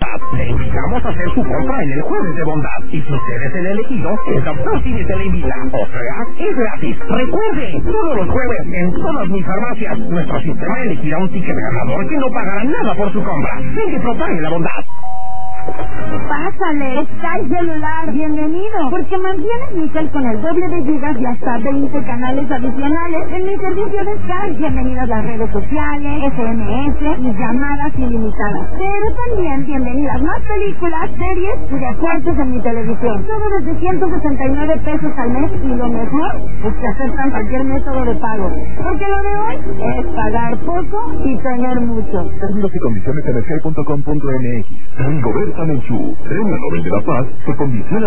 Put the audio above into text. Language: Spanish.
bondad. Le invitamos a hacer su compra en el jueves de bondad. Y si usted es el elegido, el doctor Cine se le invita. O sea, es gratis. Recuerde, todos los jueves en todas mis farmacias, nuestro sistema elegirá un ticket ganador que no pagará nada por su compra. Ven que propague la bondad. Pásale, está el celular, bienvenido, porque mantienes mi cel con el doble de gigas y hasta 20 canales adicionales en mi servicio de Sky. Bienvenidas las redes sociales, SMS y llamadas ilimitadas. Pero también bienvenidas más películas, series y deportes en mi televisión. Todo desde 169 pesos al mes y lo mejor es que aceptan cualquier método de pago. Porque lo de hoy es pagar poco y tener mucho. Términos y condiciones en sky.com.mx. Rigoberta Menchú, Reina Nobel de la Paz, se condiciona